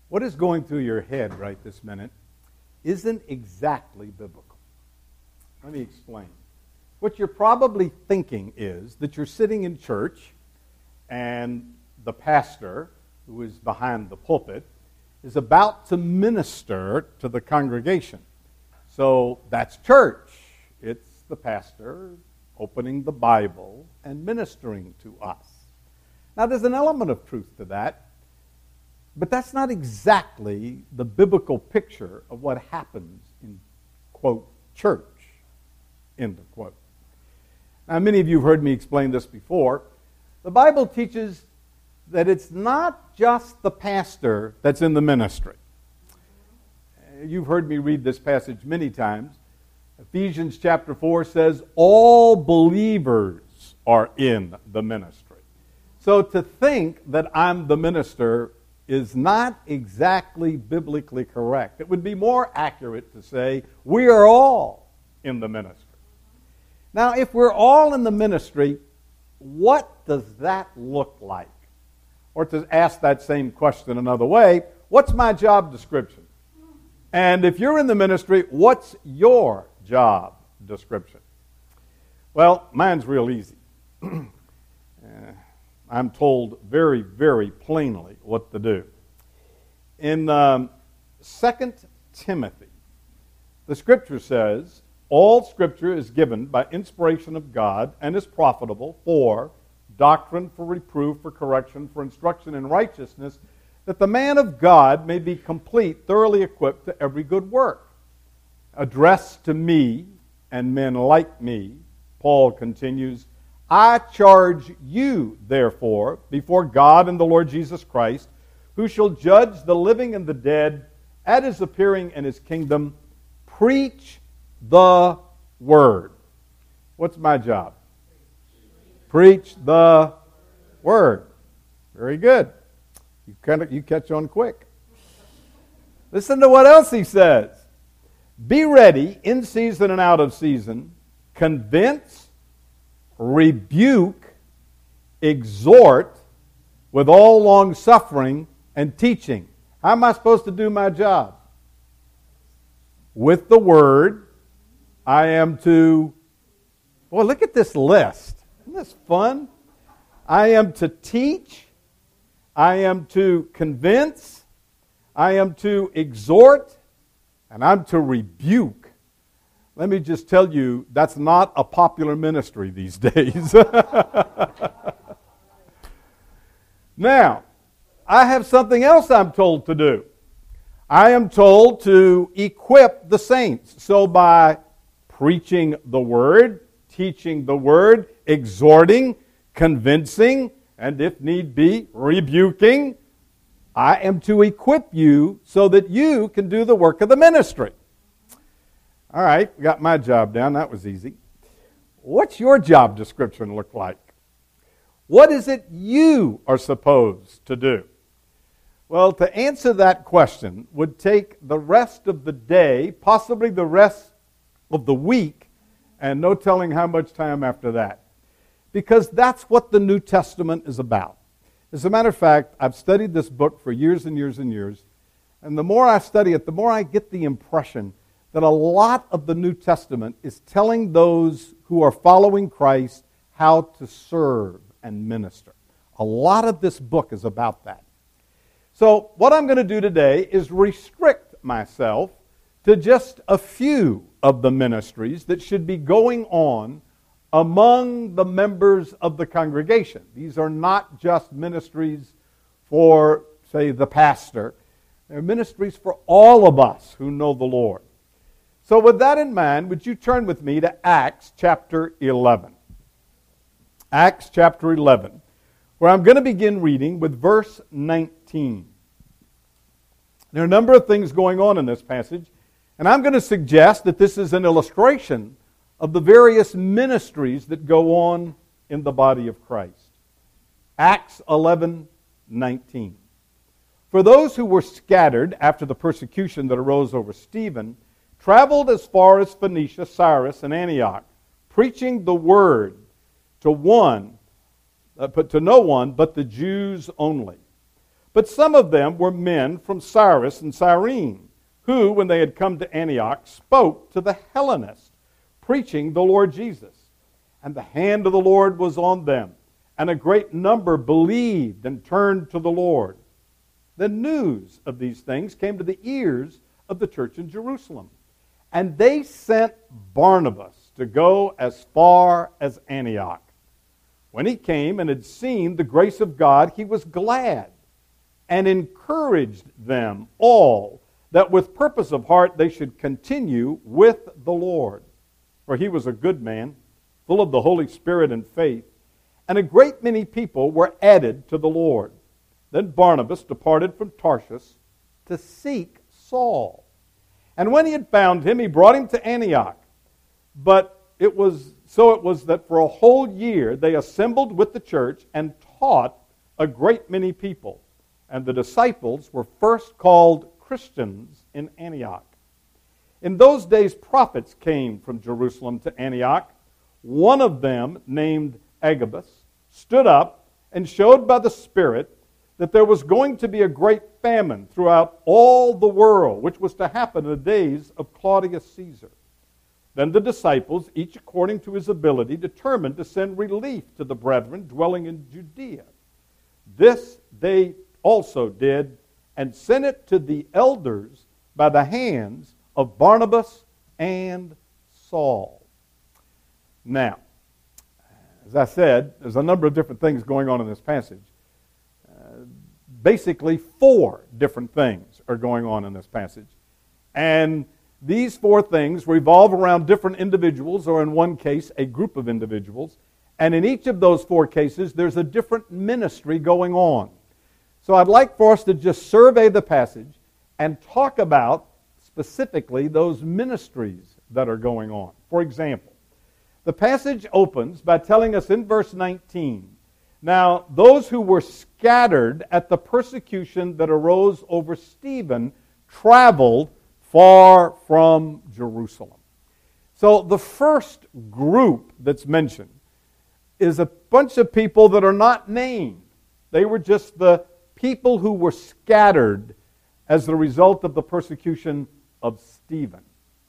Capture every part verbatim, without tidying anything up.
What is going through your head right this minute isn't exactly biblical. Let me explain. What you're probably thinking is that you're sitting in church and the pastor, who is behind the pulpit, is about to minister to the congregation. So that's church. It's the pastor opening the Bible and ministering to us. Now, there's an element of truth to that, but that's not exactly the biblical picture of what happens in, quote, church, end of quote. Now, many of you have heard me explain this before. The Bible teaches that it's not just the pastor that's in the ministry. You've heard me read this passage many times. Ephesians chapter four says, all believers are in the ministry. So to think that I'm the minister is not exactly biblically correct. It would be more accurate to say we are all in the ministry. Now, if we're all in the ministry, what does that look like? Or to ask that same question another way, what's my job description? And if you're in the ministry, what's your job description? Well, mine's real easy. uh, I'm told very, very plainly what to do. In um, Second Timothy, the Scripture says, all Scripture is given by inspiration of God and is profitable for doctrine, for reproof, for correction, for instruction in righteousness, that the man of God may be complete, thoroughly equipped to every good work. Addressed to me and men like me, Paul continues, I charge you, therefore, before God and the Lord Jesus Christ, who shall judge the living and the dead at his appearing in his kingdom, preach the word. What's my job? Preach the word. Very good. You kind of you catch on quick. Listen to what else he says. Be ready in season and out of season. Convince, rebuke, exhort with all long suffering and teaching. How am I supposed to do my job? With the word, I am to, well, look at this list. Isn't this fun? I am to teach. I am to convince. I am to exhort. And I'm to rebuke. Let me just tell you, that's not a popular ministry these days. Now, I have something else I'm told to do. I am told to equip the saints. So by preaching the word, teaching the word, exhorting, convincing, and if need be, rebuking, I am to equip you so that you can do the work of the ministry. All right, got my job down. That was easy. What's your job description look like? What is it you are supposed to do? Well, to answer that question would take the rest of the day, possibly the rest of the week, and no telling how much time after that. Because that's what the New Testament is about. As a matter of fact, I've studied this book for years and years and years, and the more I study it, the more I get the impression that a lot of the New Testament is telling those who are following Christ how to serve and minister. A lot of this book is about that. So what I'm going to do today is restrict myself to just a few of the ministries that should be going on among the members of the congregation. These are not just ministries for, say, the pastor. They're ministries for all of us who know the Lord. So with that in mind, would you turn with me to Acts chapter eleven. Acts chapter eleven, where I'm going to begin reading with verse nineteen. There are a number of things going on in this passage, and I'm going to suggest that this is an illustration of the various ministries that go on in the body of Christ. Acts eleven nineteen. For those who were scattered after the persecution that arose over Stephen traveled as far as Phoenicia, Cyrus, and Antioch, preaching the word to one, uh, but to no one but the Jews only. But some of them were men from Cyrus and Cyrene, who, when they had come to Antioch, spoke to the Hellenists, preaching the Lord Jesus. And the hand of the Lord was on them, and a great number believed and turned to the Lord. The news of these things came to the ears of the church in Jerusalem, and they sent Barnabas to go as far as Antioch. When he came and had seen the grace of God, he was glad and encouraged them all that with purpose of heart they should continue with the Lord. For he was a good man, full of the Holy Spirit and faith, and a great many people were added to the Lord. Then Barnabas departed from Tarshish to seek Saul. And when he had found him, he brought him to Antioch. But it was so it was that for a whole year they assembled with the church and taught a great many people. And the disciples were first called Christians in Antioch. In those days prophets came from Jerusalem to Antioch. One of them, named Agabus, stood up and showed by the Spirit that there was going to be a great famine throughout all the world, which was to happen in the days of Claudius Caesar. Then the disciples, each according to his ability, determined to send relief to the brethren dwelling in Judea. This they also did, and sent it to the elders by the hands of Barnabas and Saul. Now, as I said, there's a number of different things going on in this passage. Uh, basically, four different things are going on in this passage. And these four things revolve around different individuals, or in one case, a group of individuals. And in each of those four cases, there's a different ministry going on. So I'd like for us to just survey the passage and talk about specifically those ministries that are going on. For example, the passage opens by telling us in verse nineteen, now those who were scattered at the persecution that arose over Stephen traveled far from Jerusalem. So the first group that's mentioned is a bunch of people that are not named. They were just the people who were scattered as the result of the persecution of Stephen.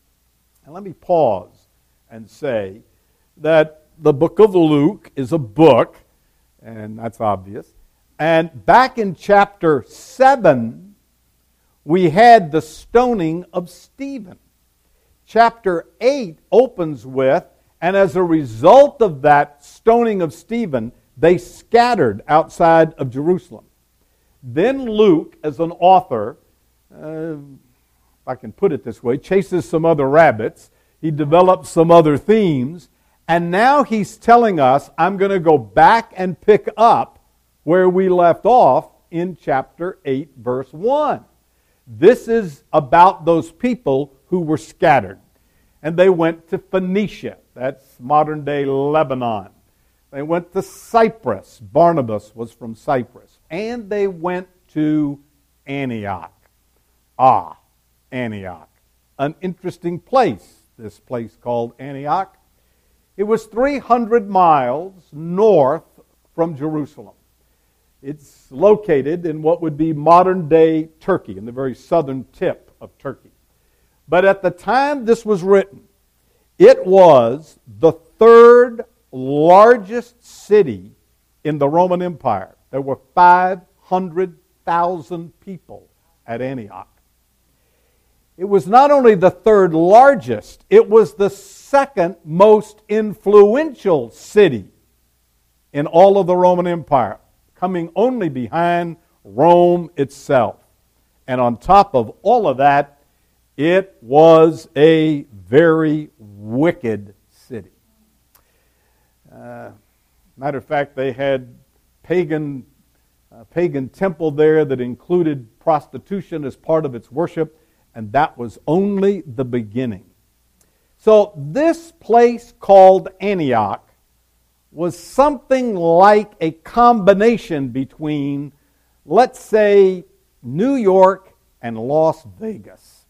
And let me pause and say that the book of Luke is a book, and that's obvious. And back in chapter seven, we had the stoning of Stephen. Chapter eight opens with, and as a result of that stoning of Stephen, they scattered outside of Jerusalem. Then Luke, as an author, uh, if I can put it this way, chases some other rabbits. He develops some other themes. And now he's telling us, I'm going to go back and pick up where we left off in chapter eight, verse one. This is about those people who were scattered. And they went to Phoenicia. That's modern-day Lebanon. They went to Cyprus. Barnabas was from Cyprus. And they went to Antioch. Ah, Antioch. An interesting place, this place called Antioch. It was three hundred miles north from Jerusalem. It's located in what would be modern-day Turkey, in the very southern tip of Turkey. But at the time this was written, it was the third largest city in the Roman Empire. There were five hundred thousand people at Antioch. It was not only the third largest, it was the second most influential city in all of the Roman Empire, coming only behind Rome itself. And on top of all of that, it was a very wicked city. Uh, matter of fact, they had pagan, uh, pagan temple there that included prostitution as part of its worship, and that was only the beginning. So this place called Antioch was something like a combination between, let's say, New York and Las Vegas,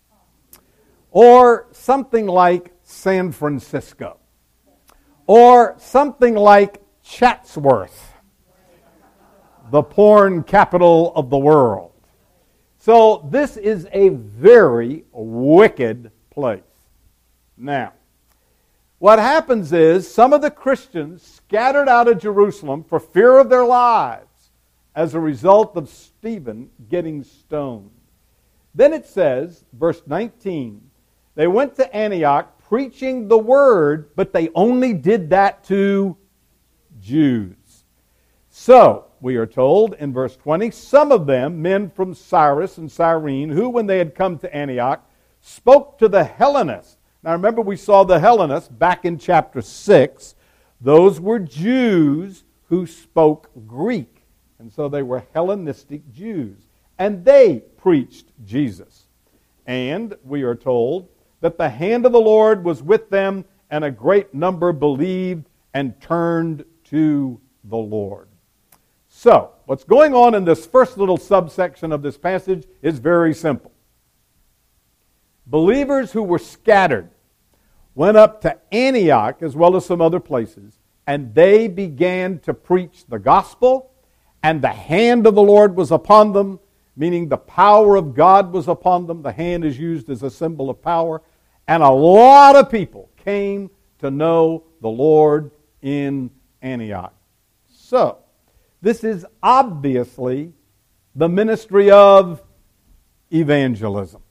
or something like San Francisco, or something like Chatsworth. the porn capital of the world. So this is a very wicked place. Now, what happens is some of the Christians scattered out of Jerusalem for fear of their lives as a result of Stephen getting stoned. Then it says, verse nineteen, they went to Antioch preaching the word, but they only did that to Jews. So, we are told in verse twenty, some of them, men from Cyrus and Cyrene, who when they had come to Antioch, spoke to the Hellenists. Now remember, we saw the Hellenists back in chapter six. Those were Jews who spoke Greek. And so they were Hellenistic Jews. And they preached Jesus. And we are told that the hand of the Lord was with them, and a great number believed and turned to the Lord. So, what's going on in this first little subsection of this passage is very simple. Believers who were scattered went up to Antioch as well as some other places, and they began to preach the gospel, and the hand of the Lord was upon them, meaning the power of God was upon them. The hand is used as a symbol of power. And a lot of people came to know the Lord in Antioch. So, this is obviously the ministry of evangelism.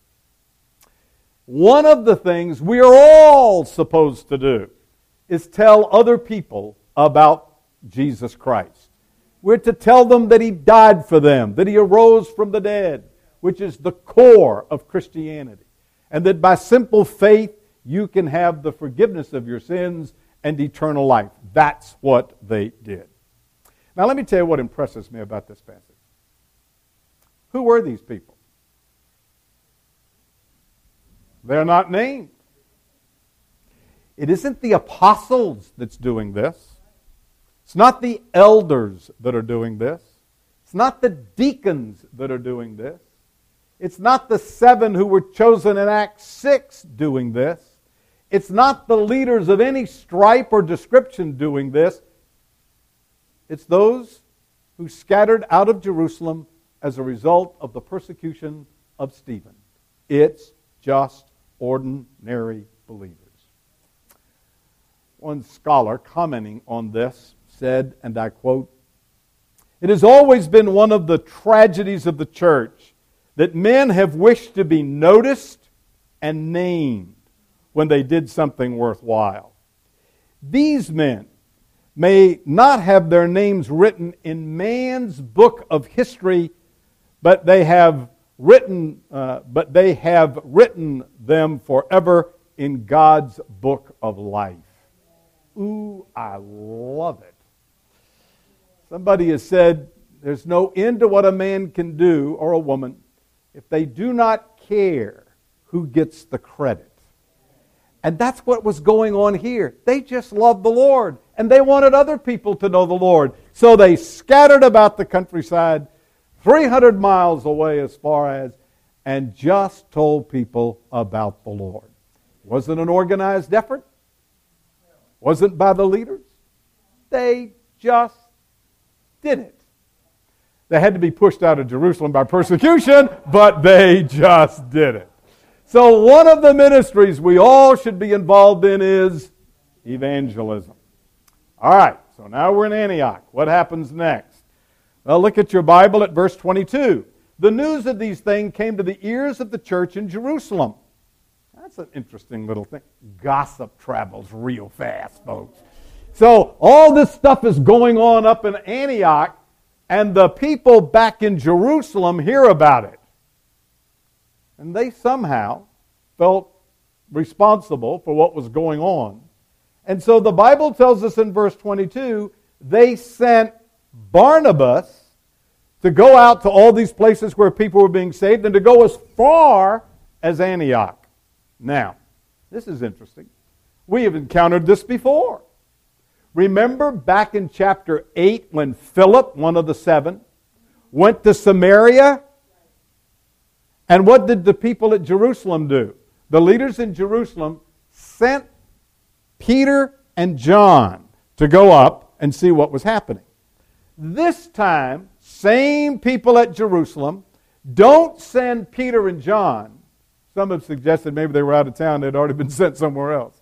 One of the things we are all supposed to do is tell other people about Jesus Christ. We're to tell them that He died for them, that He arose from the dead, which is the core of Christianity, and that by simple faith you can have the forgiveness of your sins and eternal life. That's what they did. Now let me tell you what impresses me about this passage. Who were these people? They're not named. It isn't the apostles that's doing this. It's not the elders that are doing this. It's not the deacons that are doing this. It's not the seven who were chosen in Acts six doing this. It's not the leaders of any stripe or description doing this. It's those who scattered out of Jerusalem as a result of the persecution of Stephen. It's just ordinary believers. One scholar commenting on this said, and I quote, "It has always been one of the tragedies of the church that men have wished to be noticed and named when they did something worthwhile. These men may not have their names written in man's book of history, but they have written, uh, but they have written them forever in God's book of life." Ooh, I love it. Somebody has said, there's no end to what a man can do, or a woman, if they do not care who gets the credit. And that's what was going on here. They just loved the Lord, and they wanted other people to know the Lord. So they scattered about the countryside, three hundred miles away as far as, and just told people about the Lord. Wasn't an organized effort. Wasn't by the leaders. They just did it. They had to be pushed out of Jerusalem by persecution, but they just did it. So one of the ministries we all should be involved in is evangelism. All right, so now we're in Antioch. What happens next? Well, look at your Bible at verse twenty-two. The news of these things came to the ears of the church in Jerusalem. That's an interesting little thing. Gossip travels real fast, folks. So all this stuff is going on up in Antioch, and the people back in Jerusalem hear about it. And they somehow felt responsible for what was going on. And so the Bible tells us in verse twenty-two, they sent Barnabas to go out to all these places where people were being saved and to go as far as Antioch. Now, this is interesting. We have encountered this before. Remember back in chapter eight when Philip, one of the seven, went to Samaria? And what did the people at Jerusalem do? The leaders in Jerusalem sent Peter and John to go up and see what was happening. This time, same people at Jerusalem, don't send Peter and John. Some have suggested maybe they were out of town, they'd already been sent somewhere else.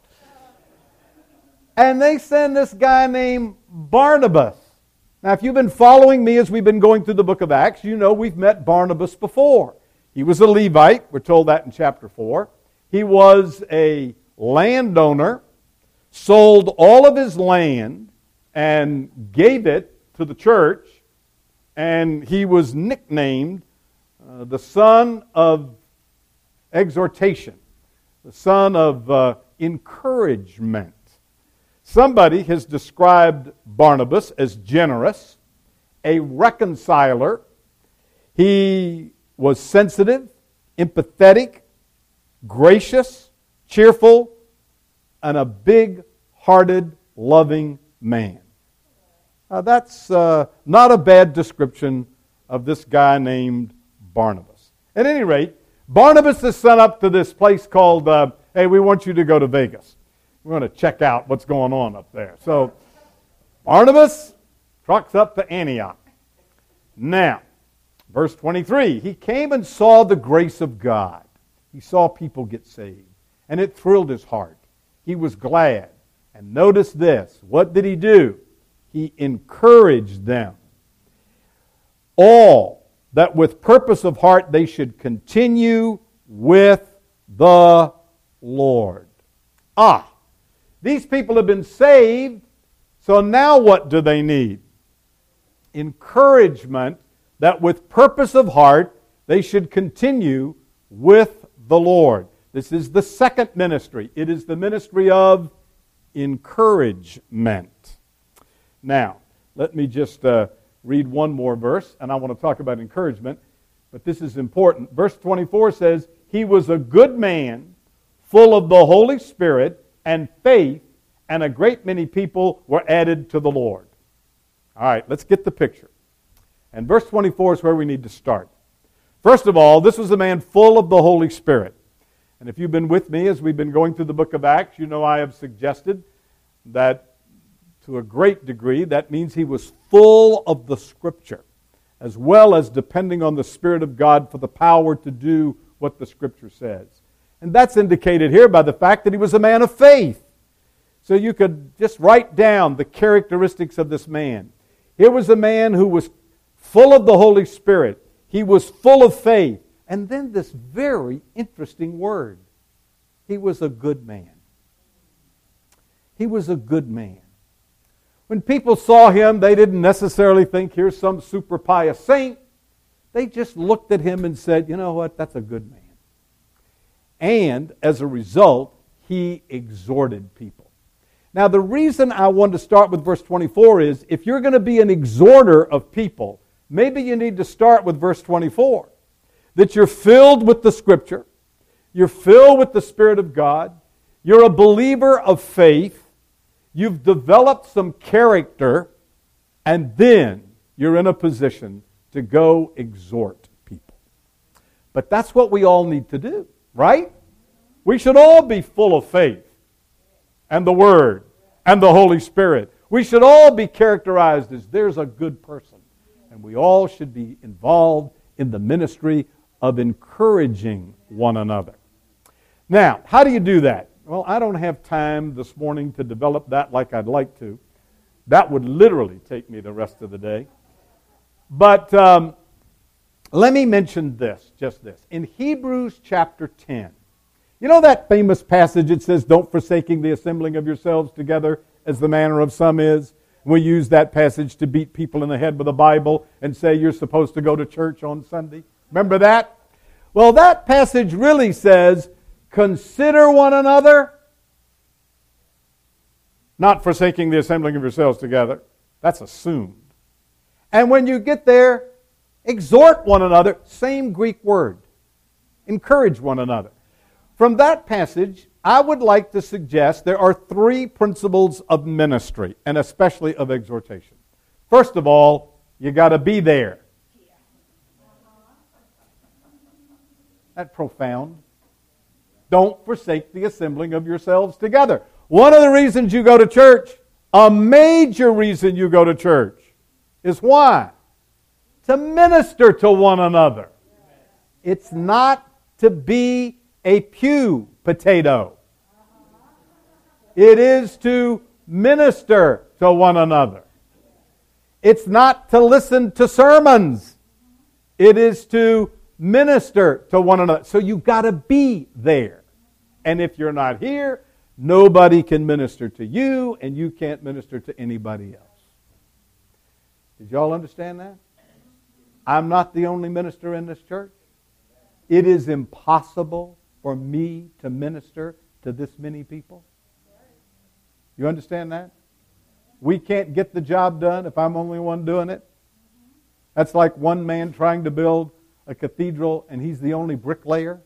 And they send this guy named Barnabas. Now, if you've been following me as we've been going through the book of Acts, you know we've met Barnabas before. He was a Levite. We're told that in chapter four. He was a landowner, sold all of his land, and gave it to the church. And he was nicknamed uh, the son of exhortation, the son of uh, encouragement. Somebody has described Barnabas as generous, a reconciler. He was sensitive, empathetic, gracious, cheerful, and a big-hearted, loving man. Now, that's uh, not a bad description of this guy named Barnabas. At any rate, Barnabas is sent up to this place called, uh, hey, we want you to go to Vegas. We're going to check out what's going on up there. So Barnabas trucks up to Antioch. Now, verse twenty-three, he came and saw the grace of God. He saw people get saved, and it thrilled his heart. He was glad. And notice this. What did he do? He encouraged them. All that with purpose of heart they should continue with the Lord. Ah, these people have been saved, so now what do they need? Encouragement that with purpose of heart they should continue with the Lord. This is the second ministry. It is the ministry of encouragement. Now, let me just uh, read one more verse, and I want to talk about encouragement, but this is important. Verse twenty-four says, he was a good man, full of the Holy Spirit and faith, and a great many people were added to the Lord. All right, let's get the picture. And verse twenty-four is where we need to start. First of all, this was a man full of the Holy Spirit. And if you've been with me as we've been going through the book of Acts, you know I have suggested that to a great degree, that means he was full of the Scripture, as well as depending on the Spirit of God for the power to do what the Scripture says. And that's indicated here by the fact that he was a man of faith. So you could just write down the characteristics of this man. Here was a man who was full of the Holy Spirit. He was full of faith. And then this very interesting word. He was a good man. He was a good man. When people saw him, they didn't necessarily think, here's some super pious saint. They just looked at him and said, you know what, that's a good man. And as a result, he exhorted people. Now, the reason I wanted to start with verse twenty-four is, if you're going to be an exhorter of people, maybe you need to start with verse twenty-four. That you're filled with the Scripture, you're filled with the Spirit of God, you're a believer of faith, you've developed some character, and then you're in a position to go exhort people. But that's what we all need to do, right? We should all be full of faith and the Word and the Holy Spirit. We should all be characterized as there's a good person. And we all should be involved in the ministry of encouraging one another. Now, how do you do that? Well, I don't have time this morning to develop that like I'd like to. That would literally take me the rest of the day. But um, let me mention this, just this. In Hebrews chapter ten, you know that famous passage that says, don't forsaking the assembling of yourselves together as the manner of some is? We use that passage to beat people in the head with a Bible and say you're supposed to go to church on Sunday. Remember that? Well, that passage really says, consider one another, not forsaking the assembling of yourselves together. That's assumed. And when you get there, exhort one another, same Greek word. Encourage one another. From that passage, I would like to suggest there are three principles of ministry, and especially of exhortation. First of all, you got to be there. That's profound. Don't forsake the assembling of yourselves together. One of the reasons you go to church, a major reason you go to church, is why? to minister to one another. It's not to be a pew potato. It is to minister to one another. It's not to listen to sermons. It is to minister to one another. So you've got to be there. And if you're not here, nobody can minister to you, and you can't minister to anybody else. Did y'all understand that? I'm not the only minister in this church. It is impossible for me to minister to this many people. You understand that? We can't get the job done if I'm the only one doing it. That's like one man trying to build a cathedral and he's the only bricklayer.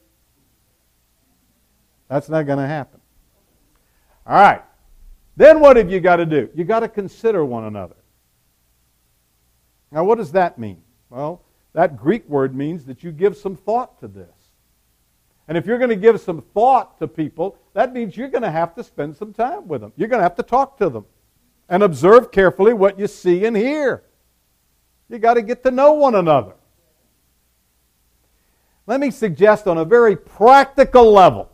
That's not going to happen. All right. Then what have you got to do? You got to consider one another. Now what does that mean? Well, that Greek word means that you give some thought to this. And if you're going to give some thought to people, that means you're going to have to spend some time with them. You're going to have to talk to them and observe carefully what you see and hear. You got to get to know one another. Let me suggest on a very practical level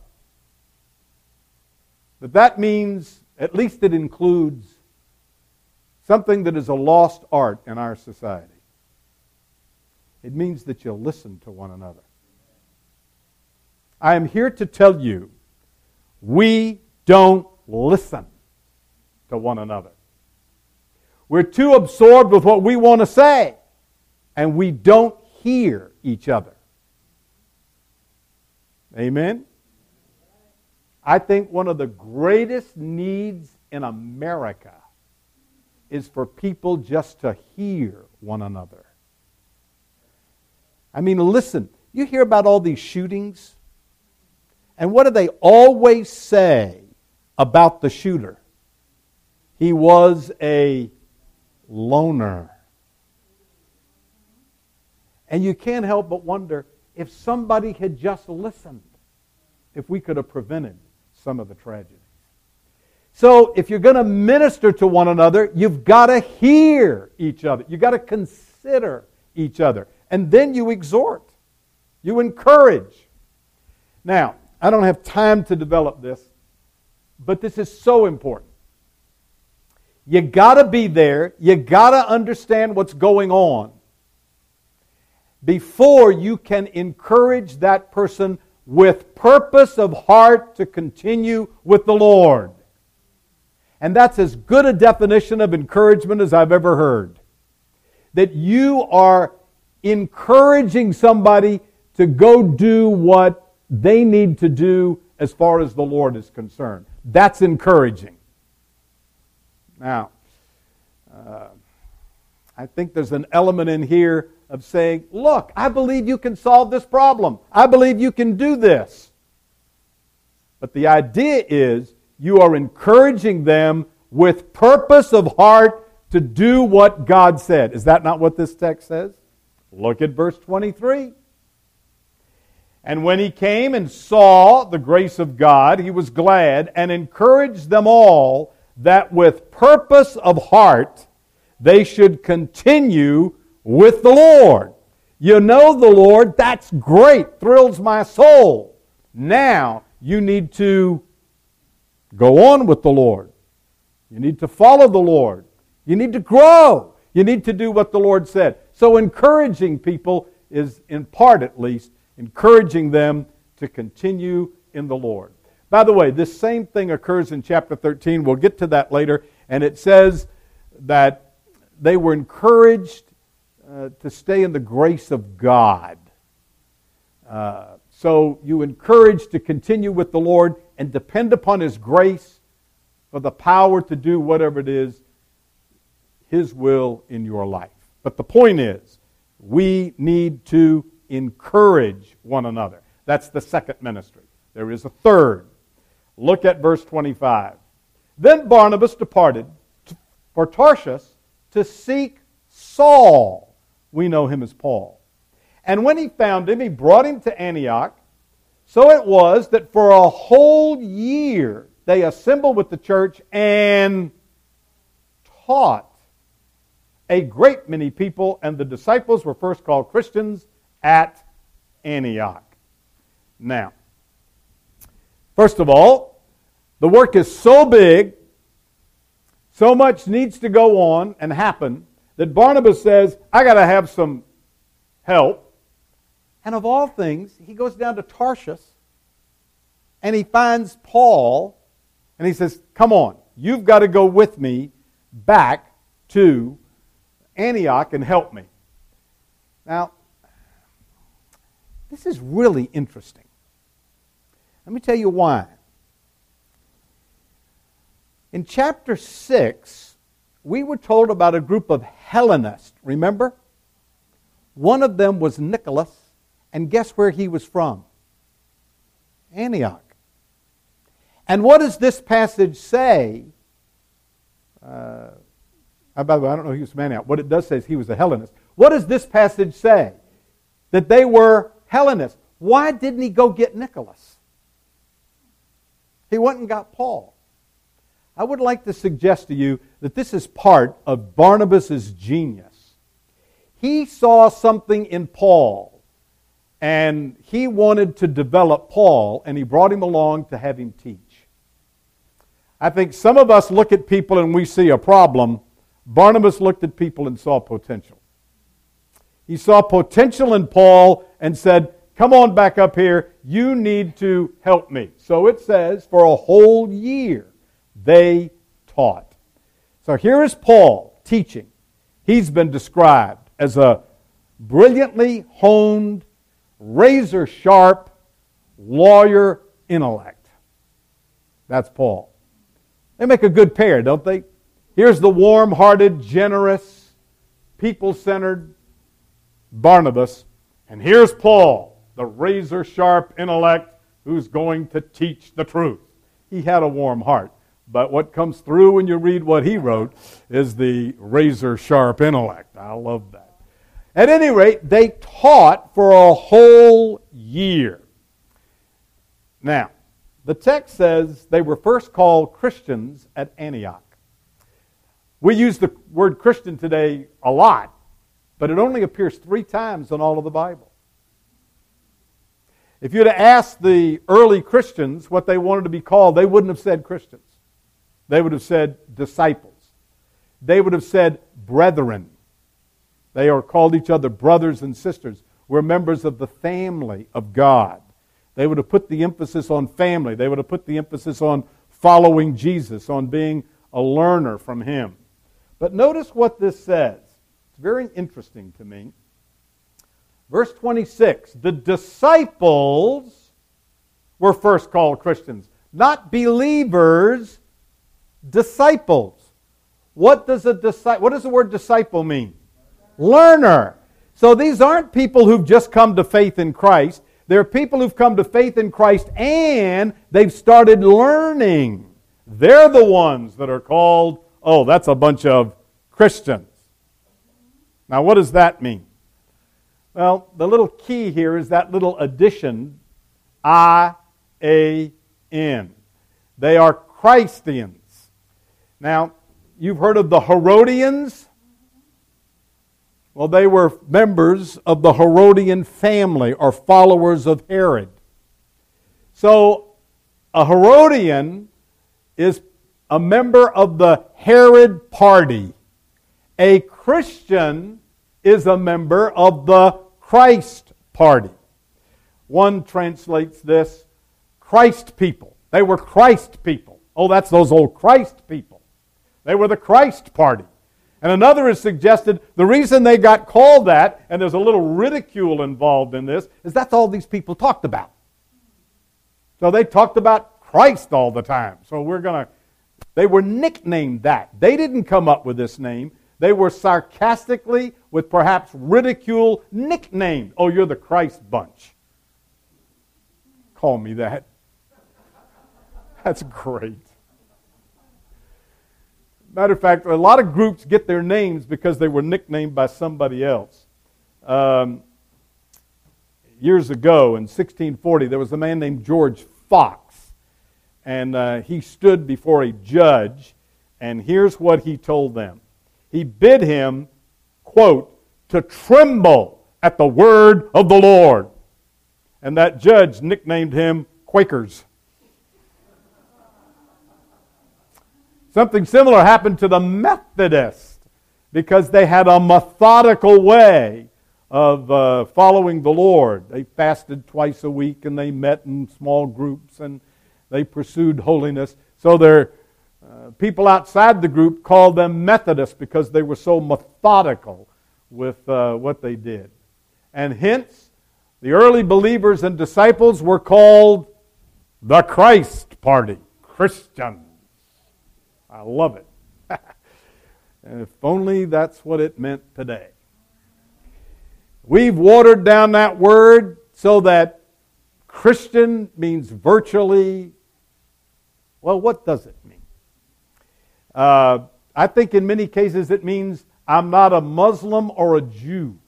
that that means, at least it includes, something that is a lost art in our society. It means that you listen to one another. I am here to tell you, we don't listen to one another. We're too absorbed with what we want to say, and we don't hear each other. Amen? I think one of the greatest needs in America is for people just to hear one another. I mean, listen, you hear about all these shootings, and what do they always say about the shooter? He was a loner. And you can't help but wonder, if somebody had just listened, if we could have prevented some of the tragedies. So if you're going to minister to one another, you've got to hear each other. You've got to consider each other. And then you exhort. You encourage. Now, I don't have time to develop this, but this is so important. You got to be there. You got to understand what's going on before you can encourage that person with purpose of heart to continue with the Lord. And that's as good a definition of encouragement as I've ever heard. That you are encouraging somebody to go do what they need to do as far as the Lord is concerned. That's encouraging. Now, uh, I think there's an element in here of saying, look, I believe you can solve this problem. I believe you can do this. But the idea is you are encouraging them with purpose of heart to do what God said. Is that not what this text says? Look at verse twenty-three. And when he came and saw the grace of God, he was glad and encouraged them all that with purpose of heart they should continue with the Lord. You know the Lord, that's great, thrills my soul. Now you need to go on with the Lord. You need to follow the Lord. You need to grow. You need to do what the Lord said. So encouraging people is, in part at least, encouraging them to continue in the Lord. By the way, this same thing occurs in chapter thirteen. We'll get to that later. And it says that they were encouraged uh, to stay in the grace of God. Uh, so you encourage to continue with the Lord and depend upon His grace for the power to do whatever it is, His will in your life. But the point is, we need to encourage one another. That's the second ministry. There is a third. Look at verse twenty-five. Then Barnabas departed for Tarshish to seek Saul. We know him as Paul. And when he found him, he brought him to Antioch. So it was that for a whole year they assembled with the church and taught a great many people, and the disciples were first called Christians at Antioch. Now, first of all, the work is so big, so much needs to go on and happen, that Barnabas says, I got to have some help. And of all things, he goes down to Tarshish, and he finds Paul, and he says, come on, you've got to go with me back to Antioch and help me. Now, this is really interesting. Let me tell you why. In chapter six, we were told about a group of Hellenists, remember? One of them was Nicholas, and guess where he was from? Antioch. And what does this passage say? Uh, by the way, I don't know he was from Antioch. What it does say is he was a Hellenist. What does this passage say? That they were Hellenists. Why didn't he go get Nicholas? He went and got Paul. I would like to suggest to you that this is part of Barnabas' genius. He saw something in Paul, and he wanted to develop Paul, and he brought him along to have him teach. I think some of us look at people and we see a problem. Barnabas looked at people and saw potential. He saw potential in Paul and said, come on back up here, you need to help me. So it says, for a whole year, they taught. So here is Paul teaching. He's been described as a brilliantly honed, razor-sharp lawyer intellect. That's Paul. They make a good pair, don't they? Here's the warm-hearted, generous, people-centered Barnabas, and here's Paul, the razor-sharp intellect who's going to teach the truth. He had a warm heart. But what comes through when you read what he wrote is the razor-sharp intellect. I love that. At any rate, they taught for a whole year. Now, the text says they were first called Christians at Antioch. We use the word Christian today a lot, but it only appears three times in all of the Bible. If you'd have asked the early Christians what they wanted to be called, they wouldn't have said Christians. They would have said disciples. They would have said brethren. They are called each other brothers and sisters. We're members of the family of God. They would have put the emphasis on family. They would have put the emphasis on following Jesus, on being a learner from Him. But notice what this says. It's very interesting to me. Verse twenty-six, the disciples were first called Christians. Not believers, disciples. What does a disciple, what does the word disciple mean? Learner. So these aren't people who've just come to faith in Christ. They're people who've come to faith in Christ and they've started learning. They're the ones that are called, oh, that's a bunch of Christians. Now, what does that mean? Well, the little key here is that little addition, I A N. They are Christians. Now, you've heard of the Herodians? Well, they were members of the Herodian family or followers of Herod. So, a Herodian is a member of the Herod party. A Christian is a member of the Christ party. One translates this, Christ people. They were Christ people. Oh, that's those old Christ people. They were the Christ party. And another has suggested the reason they got called that, and there's a little ridicule involved in this, is that's all these people talked about. So they talked about Christ all the time. So we're going to, they were nicknamed that. They didn't come up with this name. They were sarcastically, with perhaps ridicule, nicknamed. Oh, you're the Christ bunch. Call me that. That's great. Matter of fact, a lot of groups get their names because they were nicknamed by somebody else. Um, years ago, in sixteen forty, there was a man named George Fox. And uh, he stood before a judge, and here's what he told them. He bid him quote, to tremble at the word of the Lord. And that judge nicknamed him Quakers. Something similar happened to the Methodists because they had a methodical way of uh, following the Lord. They fasted twice a week and they met in small groups and they pursued holiness. So their uh, people outside the group called them Methodists because they were so methodical with uh, what they did. And hence, the early believers and disciples were called the Christ Party, Christians. I love it. And if only that's what it meant today. We've watered down that word so that Christian means virtually, well, what does it mean? Uh, I think in many cases it means I'm not a Muslim or a Jew.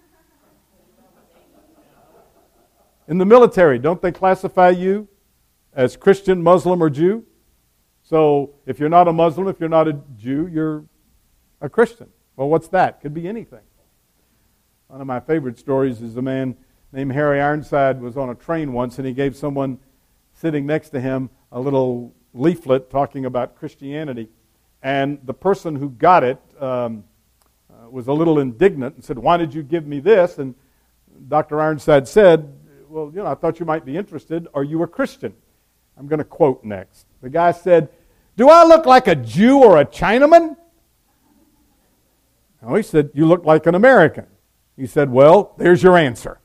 In the military, don't they classify you as Christian, Muslim, or Jew? So if you're not a Muslim, if you're not a Jew, you're a Christian. Well, what's that? Could be anything. One of my favorite stories is a man named Harry Ironside was on a train once, and he gave someone sitting next to him a little leaflet talking about Christianity. And the person who got it um, uh, was a little indignant and said, "Why did you give me this?" And Doctor Ironside said, "Well, you know, I thought you might be interested. Are you a Christian?" I'm going to quote next. The guy said, "Do I look like a Jew or a Chinaman?" No, he said, "You look like an American." He said, "Well, there's your answer."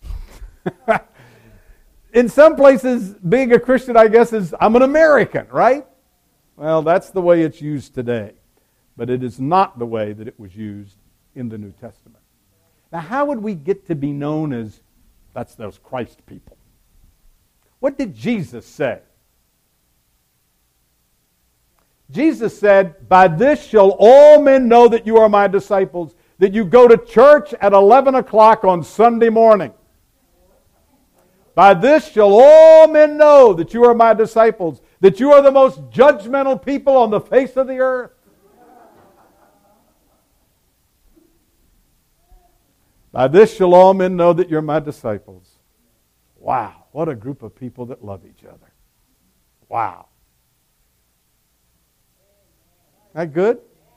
In some places, being a Christian, I guess, is I'm an American, right? Well, that's the way it's used today. But it is not the way that it was used in the New Testament. Now, how would we get to be known as, that's those Christ people? What did Jesus say? Jesus said, "By this shall all men know that you are my disciples, that you go to church at eleven o'clock on Sunday morning. By this shall all men know that you are my disciples, that you are the most judgmental people on the face of the earth." By this shall all men know that you're my disciples. Wow, what a group of people that love each other. Wow. That good?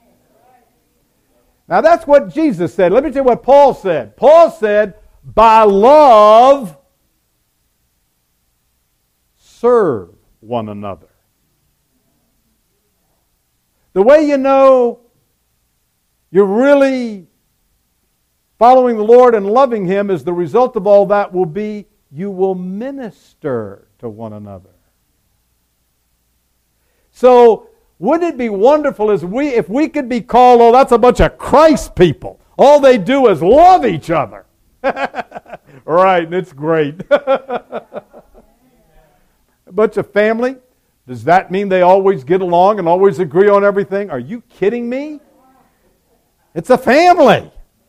Now that's what Jesus said. Let me tell you what Paul said. Paul said, "By love, serve one another." The way you know you're really following the Lord and loving Him is the result of all that will be you will minister to one another. So, wouldn't it be wonderful as we, if we could be called, oh, that's a bunch of Christ people. All they do is love each other. Right, and it's great. A bunch of family. Does that mean they always get along and always agree on everything? Are you kidding me? It's a family.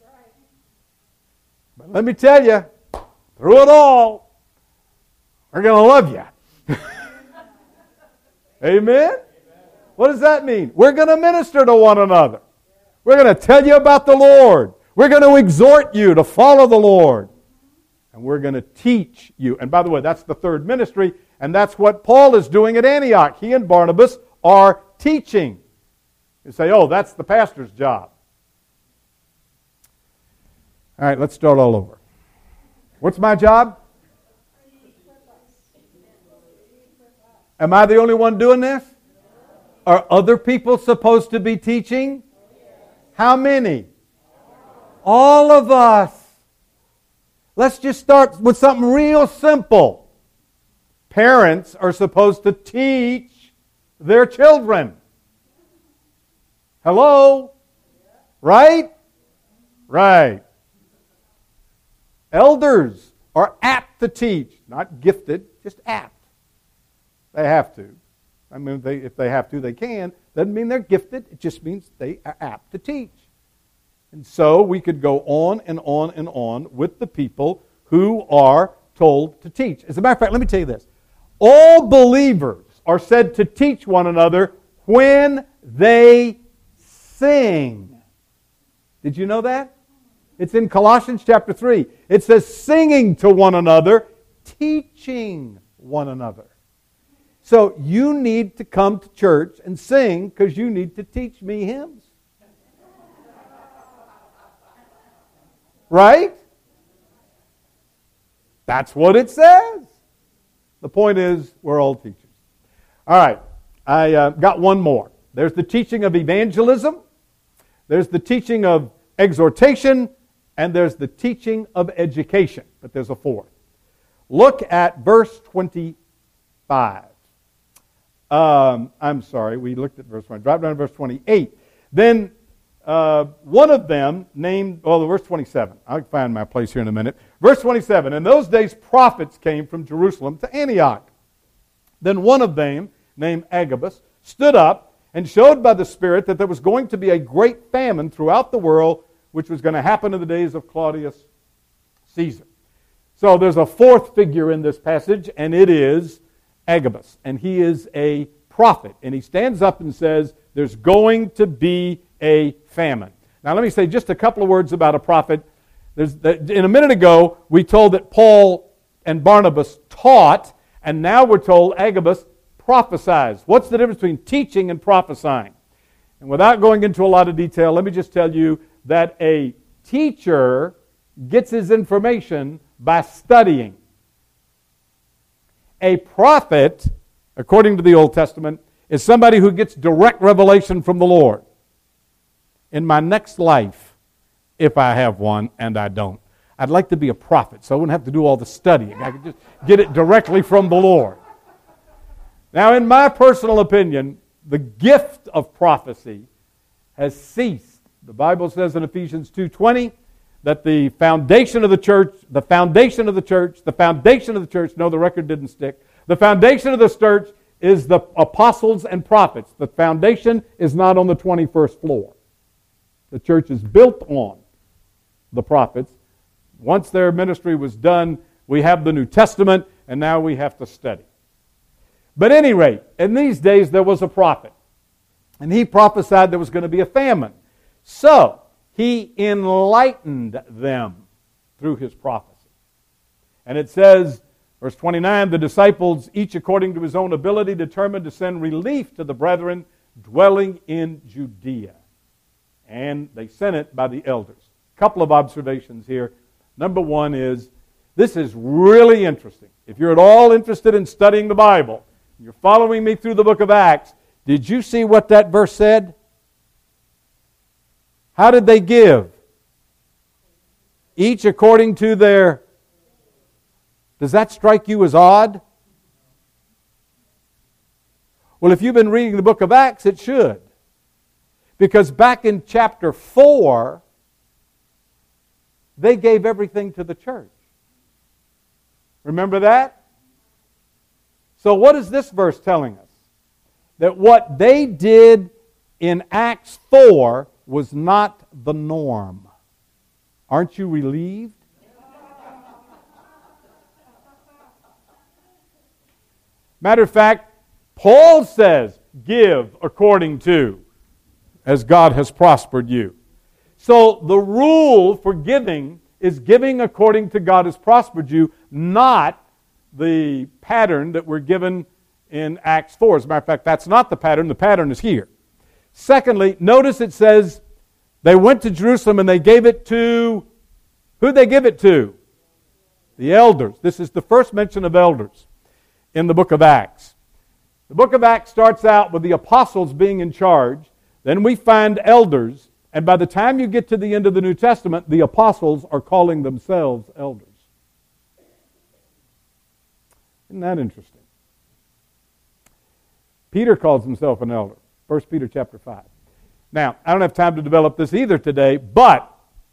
But let me tell you, through it all, we're going to love you. Amen? What does that mean? We're going to minister to one another. We're going to tell you about the Lord. We're going to exhort you to follow the Lord. And we're going to teach you. And by the way, that's the third ministry, and that's what Paul is doing at Antioch. He and Barnabas are teaching. You say, oh, that's the pastor's job. All right, let's start all over. What's my job? Am I the only one doing this? Are other people supposed to be teaching? How many? All of us. Let's just start with something real simple. Parents are supposed to teach their children. Hello? Right? Right. Elders are apt to teach. Not gifted, just apt. They have to. I mean, they, if they have to, they can. Doesn't mean they're gifted. It just means they are apt to teach. And so we could go on and on and on with the people who are told to teach. As a matter of fact, let me tell you this. All believers are said to teach one another when they sing. Did you know that? It's in Colossians chapter three. It says singing to one another, teaching one another. So you need to come to church and sing because you need to teach me hymns. Right? That's what it says. The point is, we're all teachers. All right, I uh, got one more. There's the teaching of evangelism. There's the teaching of exhortation. And there's the teaching of education. But there's a fourth. Look at verse twenty-five. Um, I'm sorry, we looked at verse one. Drop down to verse twenty-eight. Then uh, one of them named, well, verse twenty-seven. I'll find my place here in a minute. Verse twenty-seven. In those days, prophets came from Jerusalem to Antioch. Then one of them, named Agabus, stood up and showed by the Spirit that there was going to be a great famine throughout the world, which was going to happen in the days of Claudius Caesar. So there's a fourth figure in this passage, and it is Agabus. And he is a prophet. And he stands up and says, there's going to be a famine. Now let me say just a couple of words about a prophet. There's, in a minute ago, we told that Paul and Barnabas taught, and now we're told Agabus prophesies. What's the difference between teaching and prophesying? And without going into a lot of detail, let me just tell you that a teacher gets his information by studying. A prophet, according to the Old Testament, is somebody who gets direct revelation from the Lord. In my next life, if I have one, and I don't, I'd like to be a prophet, so I wouldn't have to do all the studying. I could just get it directly from the Lord. Now, in my personal opinion, the gift of prophecy has ceased. The Bible says in Ephesians two twenty that the foundation of the church, the foundation of the church, the foundation of the church, no, the record didn't stick. The foundation of the church is the apostles and prophets. The foundation is not on the twenty-first floor. The church is built on the prophets. Once their ministry was done, we have the New Testament, and now we have to study. But at any rate, in these days there was a prophet, and he prophesied there was going to be a famine. So, he enlightened them through his prophecy. And it says, verse twenty-nine, the disciples, each according to his own ability, determined to send relief to the brethren dwelling in Judea. And they sent it by the elders. A couple of observations here. Number one is, this is really interesting. If you're at all interested in studying the Bible, you're following me through the book of Acts, did you see what that verse said? How did they give? Each according to their... Does that strike you as odd? Well, if you've been reading the book of Acts, it should. Because back in chapter four, they gave everything to the church. Remember that? So what is this verse telling us? That what they did in Acts four was not the norm. Aren't you relieved? Matter of fact, Paul says, give according to as God has prospered you. So the rule for giving is giving according to God has prospered you, not the pattern that we're given in Acts four. As a matter of fact, that's not the pattern. The pattern is here. Secondly, notice it says they went to Jerusalem and they gave it to, who'd they give it to? The elders. This is the first mention of elders in the book of Acts. The book of Acts starts out with the apostles being in charge. Then we find elders. And by the time you get to the end of the New Testament, the apostles are calling themselves elders. Isn't that interesting? Peter calls himself an elder. First Peter chapter five. Now, I don't have time to develop this either today, but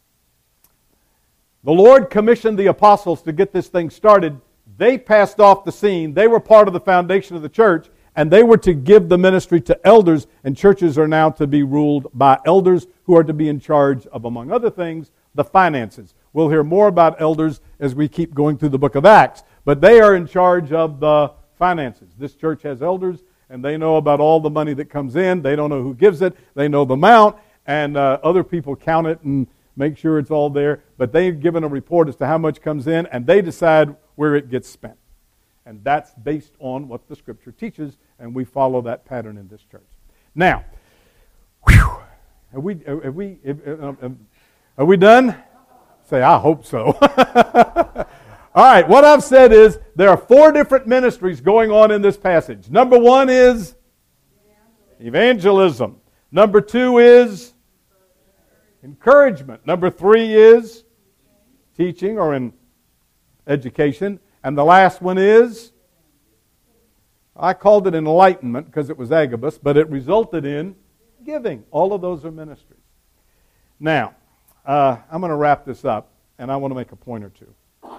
the Lord commissioned the apostles to get this thing started. They passed off the scene. They were part of the foundation of the church, and they were to give the ministry to elders, and churches are now to be ruled by elders who are to be in charge of, among other things, the finances. We'll hear more about elders as we keep going through the book of Acts, but they are in charge of the finances. This church has elders, and they know about all the money that comes in. They don't know who gives it. They know the amount, and uh, other people count it and make sure it's all there. But they've given a report as to how much comes in, and they decide where it gets spent. And that's based on what the Scripture teaches, and we follow that pattern in this church. Now, whew, have we, have we, have, are we done? Say, I hope so. All right, what I've said is there are four different ministries going on in this passage. Number one is evangelism. Number two is encouragement. Number three is teaching or in education. And the last one is, I called it enlightenment because it was Agabus, but it resulted in giving. All of those are ministries. Now, uh, I'm going to wrap this up, and I want to make a point or two.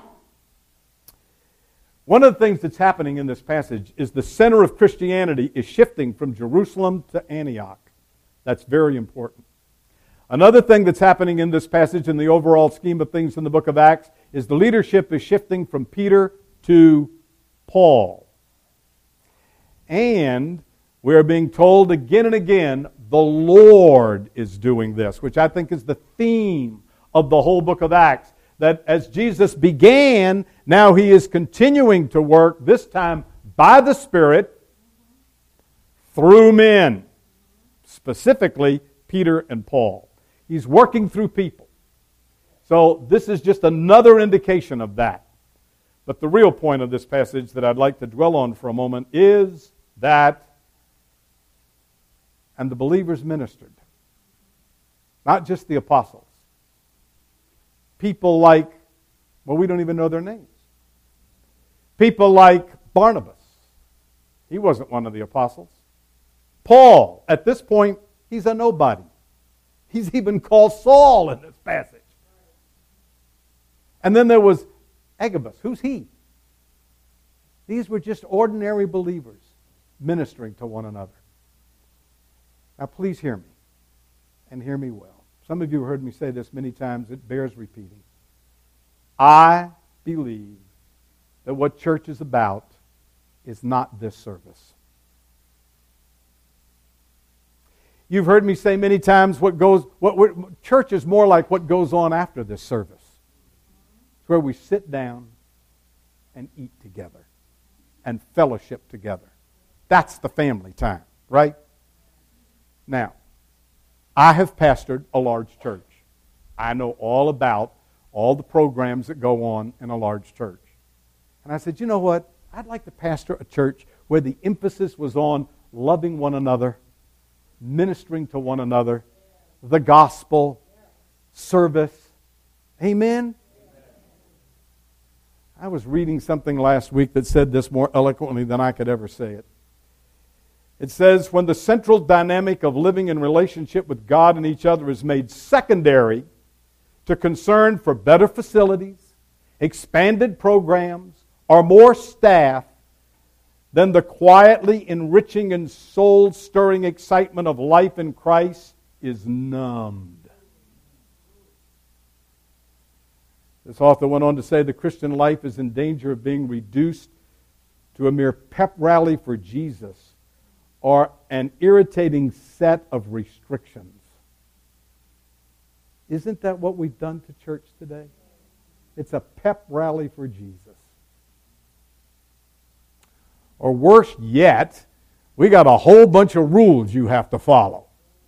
One of the things that's happening in this passage is the center of Christianity is shifting from Jerusalem to Antioch. That's very important. Another thing that's happening in this passage in the overall scheme of things in the book of Acts is the leadership is shifting from Peter to Paul. And we're being told again and again, the Lord is doing this, which I think is the theme of the whole book of Acts. That as Jesus began, now He is continuing to work, this time by the Spirit, through men. Specifically, Peter and Paul. He's working through people. So this is just another indication of that. But the real point of this passage that I'd like to dwell on for a moment is that, and the believers ministered. Not just the apostles. People like, well, we don't even know their names. People like Barnabas. He wasn't one of the apostles. Paul, at this point, he's a nobody. He's even called Saul in this passage. And then there was Agabus. Who's he? These were just ordinary believers ministering to one another. Now, please hear me, and hear me well. Some of you have heard me say this many times. It bears repeating. I believe that what church is about is not this service. You've heard me say many times what goes, what, what church is more like what goes on after this service. It's where we sit down and eat together and fellowship together. That's the family time, right? Now, I have pastored a large church. I know all about all the programs that go on in a large church. And I said, you know what? I'd like to pastor a church where the emphasis was on loving one another, ministering to one another, the gospel, service. Amen? I was reading something last week that said this more eloquently than I could ever say it. It says, when the central dynamic of living in relationship with God and each other is made secondary to concern for better facilities, expanded programs, or more staff, then the quietly enriching and soul-stirring excitement of life in Christ is numbed. This author went on to say the Christian life is in danger of being reduced to a mere pep rally for Jesus or an irritating set of restrictions. Isn't that what we've done to church today? It's a pep rally for Jesus. Or worse yet, we got a whole bunch of rules you have to follow.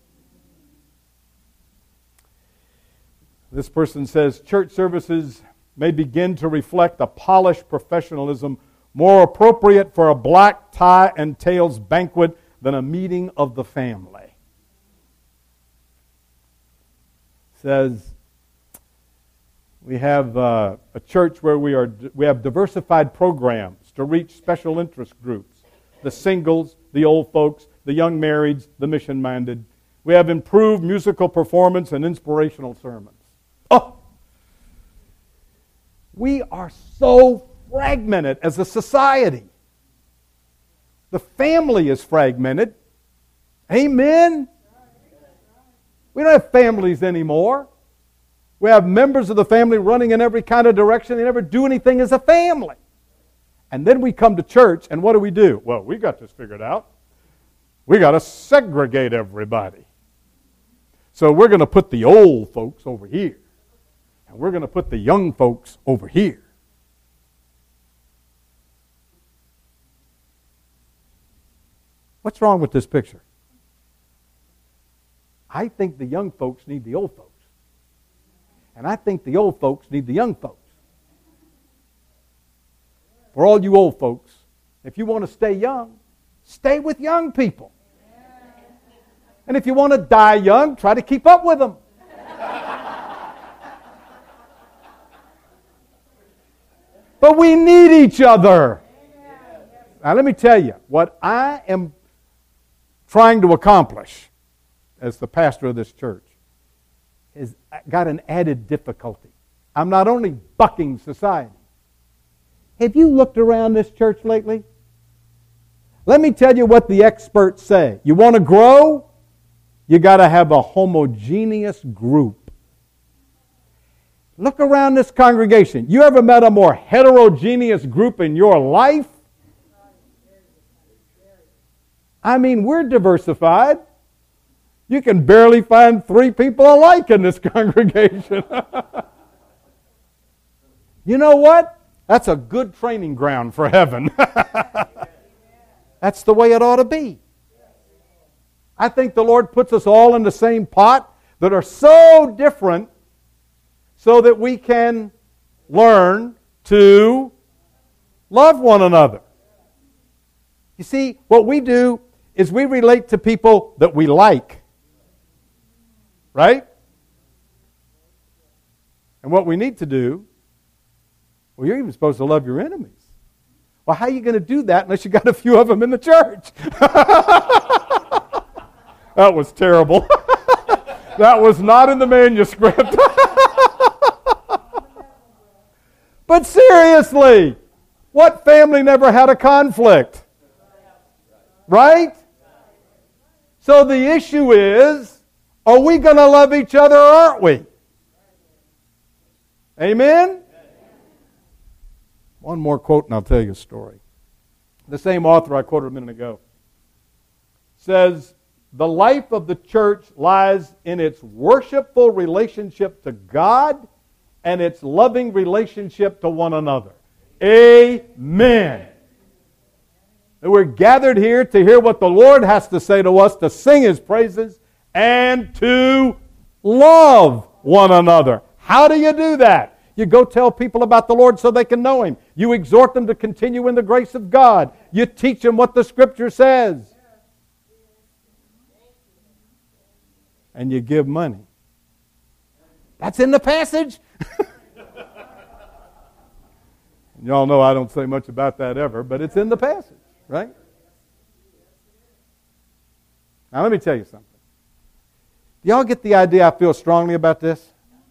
This person says, church services may begin to reflect a polished professionalism more appropriate for a black tie and tails banquet than a meeting of the family. Says, we have uh, a church where we are we have diversified programs to reach special interest groups, the singles, the old folks, the young marrieds, the mission-minded. We have improved musical performance and inspirational sermons. Oh! We are so fragmented as a society. The family is fragmented. Amen? We don't have families anymore. We have members of the family running in every kind of direction. They never do anything as a family. And then we come to church, and what do we do? Well, we got this figured out. We got to segregate everybody. So we're going to put the old folks over here. And we're going to put the young folks over here. What's wrong with this picture? I think the young folks need the old folks. And I think the old folks need the young folks. For all you old folks, if you want to stay young, stay with young people. And if you want to die young, try to keep up with them. But we need each other. Now let me tell you, what I am trying to accomplish as the pastor of this church has got an added difficulty. I'm not only bucking society. Have you looked around this church lately? Let me tell you what the experts say. You want to grow? You got to have a homogeneous group. Look around this congregation. You ever met a more heterogeneous group in your life? I mean, we're diversified. You can barely find three people alike in this congregation. You know what? That's a good training ground for heaven. That's the way it ought to be. I think the Lord puts us all in the same pot that are so different so that we can learn to love one another. You see, what we do is we relate to people that we like. Right? And what we need to do, well, you're even supposed to love your enemies. Well, how are you going to do that unless you got a few of them in the church? That was terrible. That was not in the manuscript. But seriously, what family never had a conflict? Right? So the issue is, are we going to love each other or aren't we? Amen? One more quote and I'll tell you a story. The same author I quoted a minute ago says, the life of the church lies in its worshipful relationship to God and its loving relationship to one another. Amen. And we're gathered here to hear what the Lord has to say to us, to sing His praises, and to love one another. How do you do that? You go tell people about the Lord so they can know Him. You exhort them to continue in the grace of God. You teach them what the Scripture says. And you give money. That's in the passage. Y'all know I don't say much about that ever, but it's in the passage, right? Now let me tell you something. Do y'all get the idea I feel strongly about this?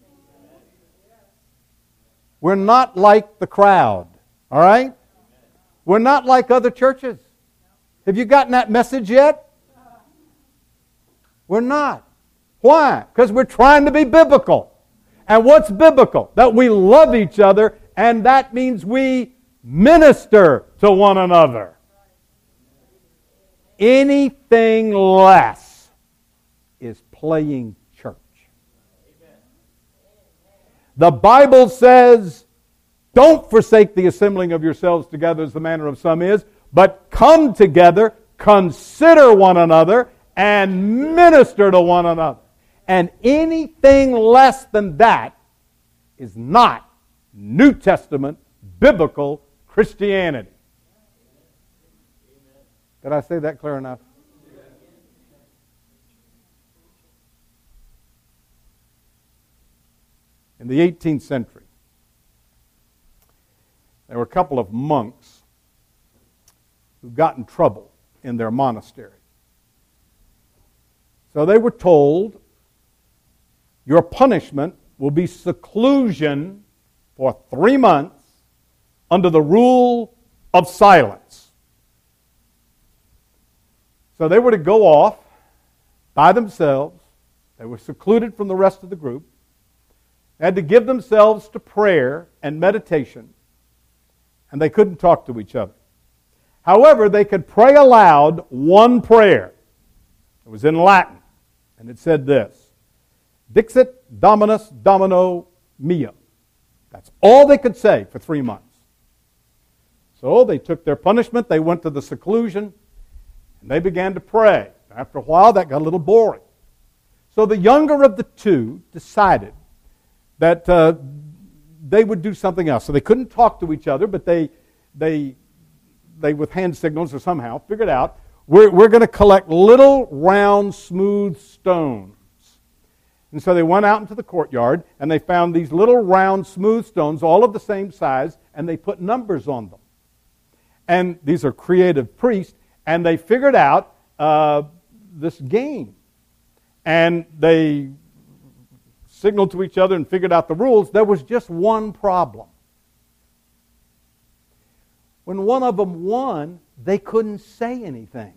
We're not like the crowd, all right? We're not like other churches. Have you gotten that message yet? We're not. Why? Because we're trying to be biblical. And what's biblical? That we love each other, and that means we minister to one another. Anything less is playing church. The Bible says, don't forsake the assembling of yourselves together as the manner of some is, but come together, consider one another, and minister to one another. And anything less than that is not New Testament biblical Christianity. Did I say that clear enough? In the eighteenth century, there were a couple of monks who got in trouble in their monastery. So they were told, your punishment will be seclusion for three months under the rule of silence. So they were to go off by themselves. They were secluded from the rest of the group. They had to give themselves to prayer and meditation, and they couldn't talk to each other. However, they could pray aloud one prayer. It was in Latin, and it said this: Dixit, Dominus, Domino, Mia. That's all they could say for three months. So they took their punishment, they went to the seclusion, and they began to pray. After a while, that got a little boring. So the younger of the two decided that uh, they would do something else. So they couldn't talk to each other, but they, they, they with hand signals or somehow, figured out, we're, we're going to collect little, round, smooth stones. And so they went out into the courtyard, and they found these little, round, smooth stones, all of the same size, and they put numbers on them. And these are creative priests, and they figured out uh, this game. And they signaled to each other and figured out the rules. There was just one problem. When one of them won, they couldn't say anything.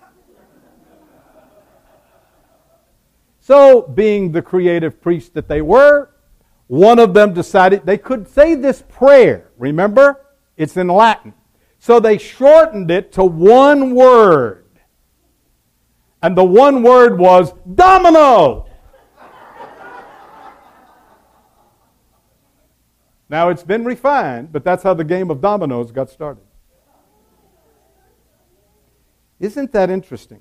So, being the creative priests that they were, one of them decided they could say this prayer. Remember? It's in Latin. So they shortened it to one word. And the one word was domino. Now it's been refined, but that's how the game of dominoes got started. Isn't that interesting?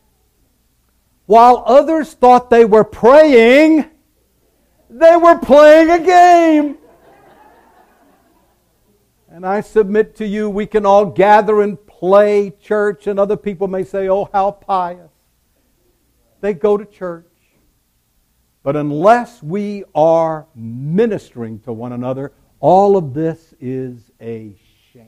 While others thought they were praying, they were playing a game. And I submit to you, we can all gather and play church, and other people may say, oh, how pious. They go to church. But unless we are ministering to one another, all of this is a sham.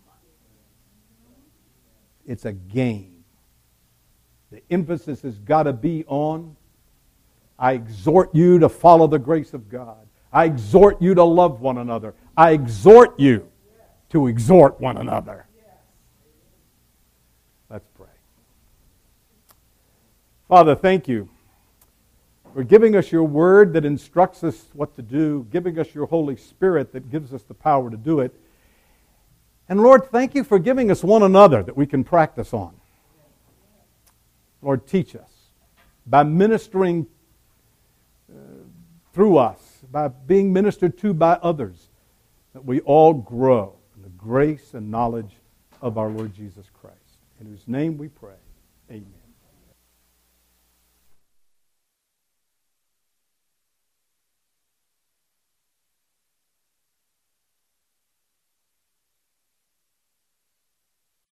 It's a game. The emphasis has got to be on, I exhort you to follow the grace of God. I exhort you to love one another. I exhort you to exhort one another. Let's pray. Father, thank you for giving us your word that instructs us what to do, giving us your Holy Spirit that gives us the power to do it. And Lord, thank you for giving us one another that we can practice on. Lord, teach us by ministering uh, through us, by being ministered to by others, that we all grow in the grace and knowledge of our Lord Jesus Christ. In whose name we pray. Amen.